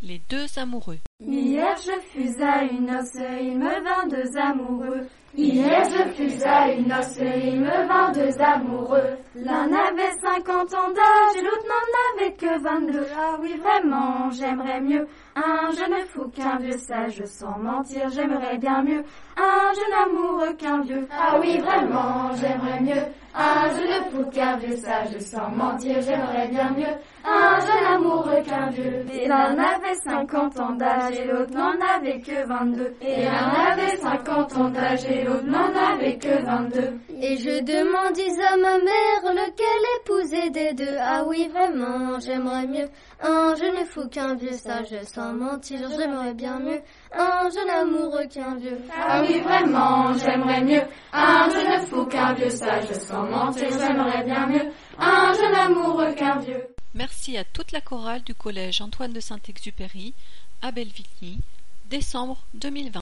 Les deux amoureux. Hier je fus à une noce, il me vint deux amoureux. Hier je fus à une noce, il me vint deux amoureux. L'un avait 50 ans d'âge et l'autre n'en avait que 22. Ah oui vraiment, j'aimerais mieux un jeune fou qu'un vieux sage. Sans mentir, j'aimerais bien mieux un jeune amoureux qu'un vieux. Ah oui vraiment, j'aimerais mieux un jeune fou qu'un vieux sage. Sans mentir, j'aimerais bien mieux un jeune amoureux qu'un vieux. Et l'un avait 50 ans d'âge et l'autre n'en avait que 22. Et l'un avait 50 ans d'âge et l'autre n'en avait que 22. Et je demandis à ma mère lequel épouser des deux. Ah oui vraiment, j'aimerais mieux un jeune fou qu'un vieux sage. Sans mentir, j'aimerais bien mieux un jeune amoureux qu'un vieux. Ah oui vraiment, j'aimerais mieux un jeune fou qu'un vieux sage. Sans mentir, j'aimerais bien mieux un jeune amoureux qu'un vieux. Merci à toute la chorale du collège Antoine de Saint-Exupéry à Bellevilly, décembre 2020.